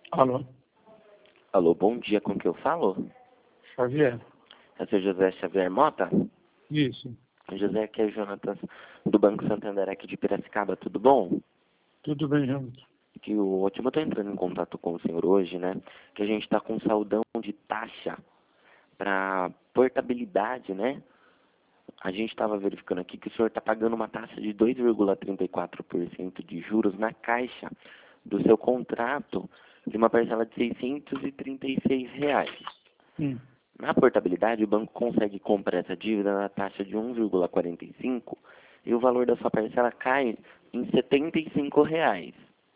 Alô, Alô, bom dia, com que eu falo? Xavier? É o seu José Xavier Mota? Isso, José, aqui é Jonatas, do Banco Santander aqui de Piracicaba, tudo bom? tudo bem, Hamilton? Que o ótimo, eu tô entrando em contato com o senhor hoje, né? Que a gente está com saldão de taxa para portabilidade, né? A gente estava verificando aqui que o senhor está pagando uma taxa de 2,34% de juros na caixa do seu contrato de uma parcela de R$ 636. Sim. Na portabilidade, o banco consegue comprar essa dívida na taxa de 1,45 e o valor da sua parcela cai em R$ 75.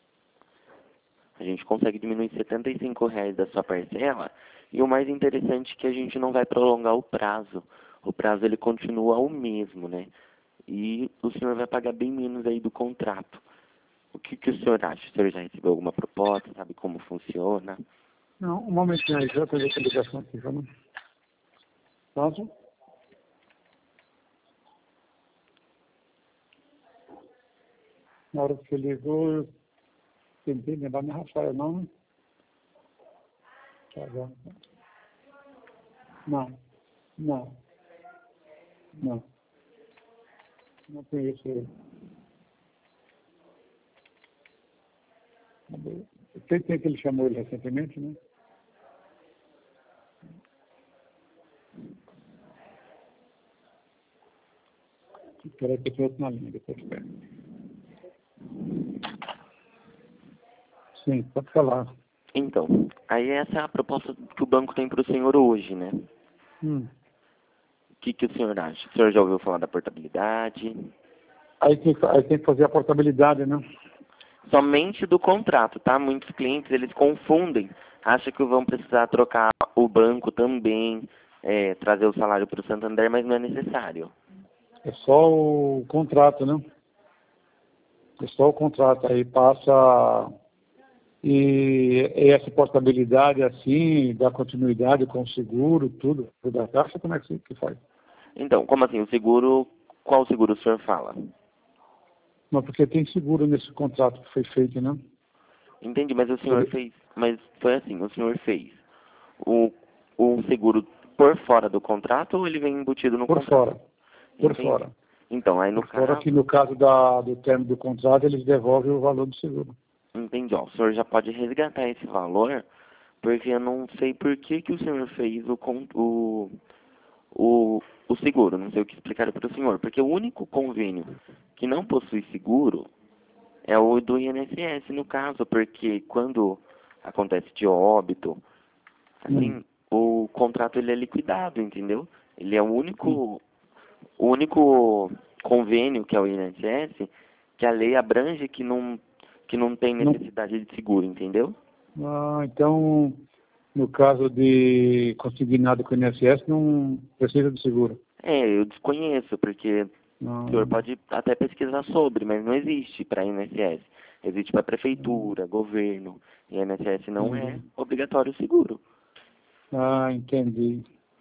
A gente consegue diminuir R$ 75 da sua parcela e o mais interessante é que a gente não vai prolongar o prazo. O prazo ele continua o mesmo, né? E o senhor vai pagar bem menos aí do contrato. O que o senhor acha? O senhor já recebeu alguma proposta? Sabe como funciona? Não, um momentinho aí, já peguei a ligação aqui, vamos. Pronto? Na hora que você ligou, eu tentei lembrar minha Rafael, não, né? Tá bom. Não, não, não. Não conheço ele. Eu sei que ele chamou ele recentemente, né? Espera que eu estou na linha, depois eu pego. Sim, pode falar. Então, aí essa é a proposta que o banco tem para o senhor hoje, né? Hum. O que o senhor acha? O senhor já ouviu falar da portabilidade? Aí tem que fazer a portabilidade, né? Somente do contrato, tá? Muitos clientes, eles confundem. Acham que vão precisar trocar o banco também, trazer o salário para o Santander, mas não é necessário. É só o contrato, né? É só o contrato. Aí passa. E essa portabilidade assim, dá continuidade com o seguro, tudo da taxa, como é que faz? Então, como assim? O seguro, qual seguro o senhor fala? Mas porque tem seguro nesse contrato que foi feito, né? Entendi, mas o senhor Ele, fez, mas foi assim, o senhor fez o, o seguro por fora do contrato ou ele vem embutido no por contrato? fora, por Entendi. fora. Então, aí no Por fora que caso, no caso do término do contrato, eles devolvem o valor do seguro. entendi, ó, o senhor já pode resgatar esse valor, porque eu não sei por que o senhor fez o seguro, não sei o que explicar para o senhor, porque o único convênio que não possui seguro é o do INSS, no caso, porque quando acontece de óbito, Hum, assim, o contrato ele é liquidado, entendeu? Ele é sim. o único convênio que é o INSS que a lei abrange que não tem Não, necessidade de seguro, entendeu? então, no caso de consignado com o INSS, não precisa de seguro. É, eu desconheço, porque o senhor Não, pode até pesquisar sobre, mas não existe para INSS. Existe para prefeitura, governo, e INSS não é entendi. obrigatório o seguro. Entendi.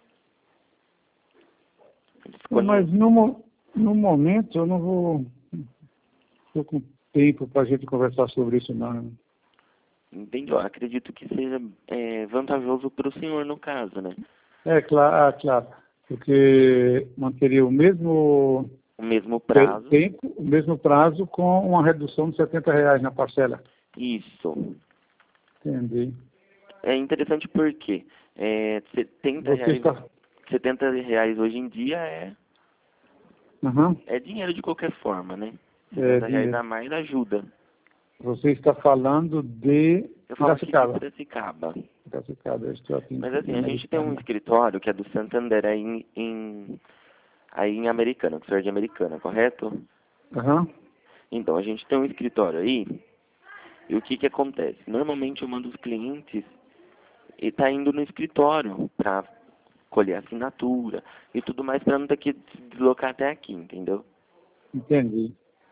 Eu Mas desconheço. no momento eu não vou. Estou com tempo para a gente conversar sobre isso, não. Entendi. Eu acredito que seja vantajoso para o senhor no caso, né? É claro, claro. Porque manteria o mesmo O mesmo prazo. tempo, o mesmo prazo, com uma redução de R$ 70 na parcela. Isso. Entendi. É interessante porque Você está. R$ 70 hoje em dia Aham, é dinheiro de qualquer forma, né? é R$ 70 dinheiro. a mais ajuda. Você está falando de Eu falo aqui de Piracicaba. Piracicaba. Piracicaba, eu estou aqui Mas assim, em a gente tem um Americana. escritório que é do Santander aí em Americana, que o senhor é de Americana, correto? Aham, Então, a gente tem um escritório aí, e o que acontece? Normalmente eu mando os clientes e tá indo no escritório para colher assinatura e tudo mais para não ter que se deslocar até aqui, entendeu? entendi.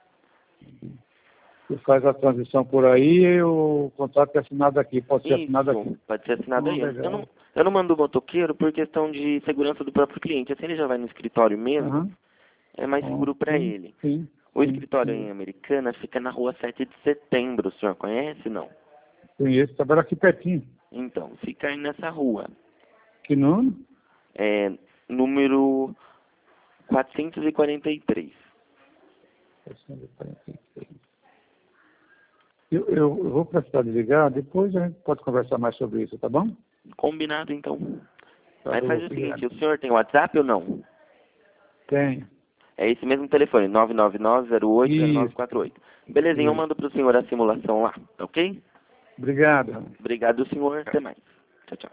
Você faz a transição por aí e o contrato é assinado aqui, pode ser assinado aqui. Isso, pode ser assinado aí. Legal. Eu não mando o motoqueiro por questão de segurança do próprio cliente. Assim ele já vai no escritório mesmo, Aham. é mais seguro para Sim, ele. sim, O sim, escritório sim. em Americana fica na rua 7 de setembro, o senhor conhece, não? Conheço, trabalho aqui pertinho. Então, fica aí nessa rua. Que nome? É número 443. 443. Eu vou precisar desligar, depois a gente pode conversar mais sobre isso, tá bom? Combinado, então. Tá Mas bom, faz o obrigado. seguinte, o senhor tem WhatsApp ou não? Tenho. É esse mesmo telefone, 999-08-0948. Belezinha, eu Isso. mando pro senhor a simulação lá, tá ok? Obrigado. Obrigado, senhor. Até mais.